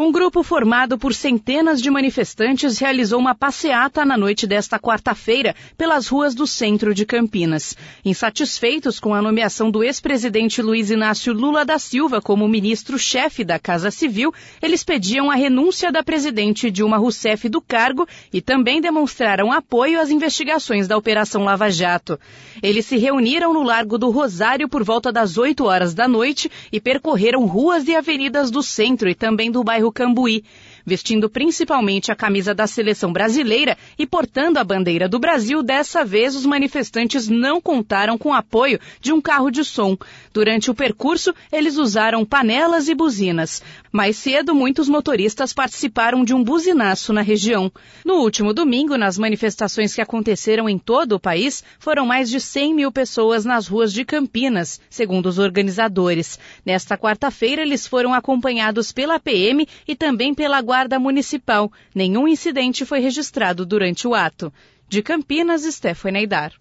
Um grupo formado por centenas de manifestantes realizou uma passeata na noite desta quarta-feira pelas ruas do centro de Campinas. Insatisfeitos com a nomeação do ex-presidente Luiz Inácio Lula da Silva como ministro-chefe da Casa Civil, eles pediam a renúncia da presidente Dilma Rousseff do cargo e também demonstraram apoio às investigações da Operação Lava Jato. Eles se reuniram no Largo do Rosário por volta das 8 horas da noite e percorreram ruas e avenidas do centro e também do bairro Cambuí, vestindo principalmente a camisa da seleção brasileira e portando a bandeira do Brasil. Dessa vez, os manifestantes não contaram com o apoio de um carro de som. Durante o percurso, eles usaram panelas e buzinas. Mais cedo, muitos motoristas participaram de um buzinaço na região. No último domingo, nas manifestações que aconteceram em todo o país, foram mais de 100 mil pessoas nas ruas de Campinas, segundo os organizadores. Nesta quarta-feira, eles foram acompanhados pela PM e também pela Guarda Municipal. Nenhum incidente foi registrado durante o ato. De Campinas, Stephanie Aidar.